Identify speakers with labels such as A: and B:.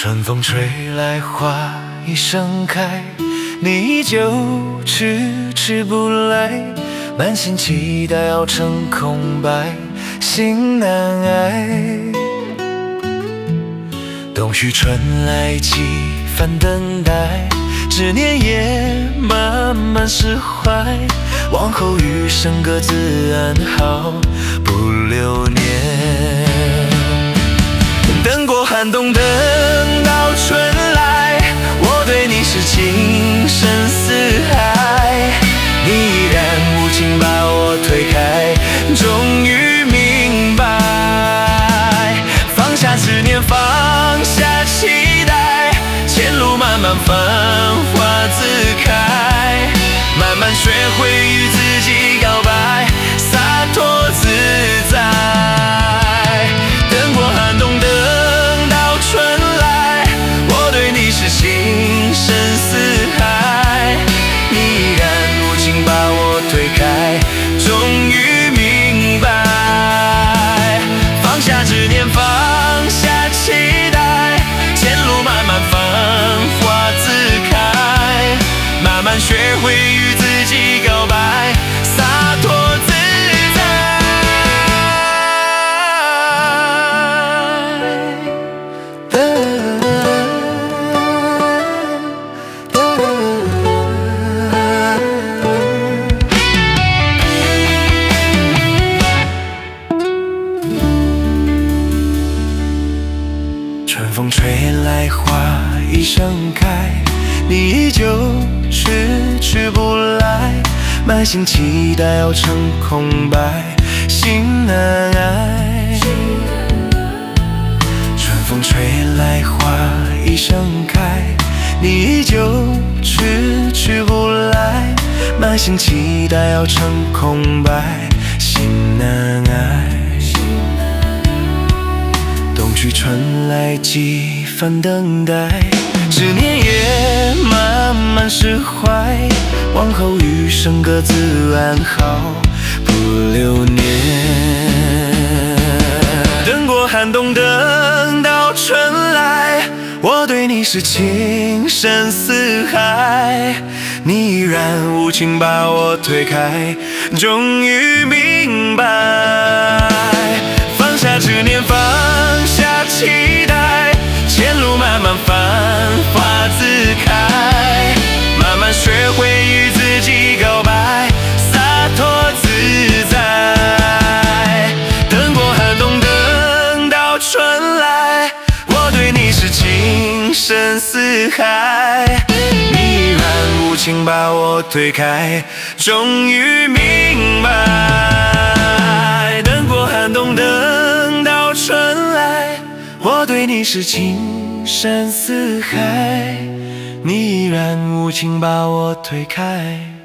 A: 春风吹来，花已盛开，你依旧迟迟不来，满心期待熬成空白，心难挨。冬去春来，几番等待，执念也慢慢释怀，往后余生各自安好，不留念。等过寒冬，等到春来，我对你是情深似海，你依然无情把我推开，终于明白，放下执念，放下期待，前路漫漫，繁花自开，慢慢学会与自己告白，洒脱自在。等过寒冬，等到春来，我对你是情深似海，你依然无情把我推开，终于明白，放下执念，放下期待，前路漫漫，繁花自开，慢慢学会与自己告白，洒脱自在。春风吹来，花已盛开，你依旧迟迟不来，满心期待熬成空白，心难挨。春风吹来，花已盛开，你依旧迟迟不来，满心期待熬成空白，心难挨。冬去春来，几番等待，执念也慢慢释怀，往后余生各自安好，不留念。等过寒冬，等到春来，我对你是情深似海，你依然无情把我推开，终于明白，放下执念，放下期待，前路漫漫，繁花自开，慢慢学会与自己告白，洒脱自在。等过寒冬，等到春来，我对你是情深似海，你依然无情把我推开，终于明白。等过寒冬，等到春来，我对你是情深似海，你依然无情把我推开。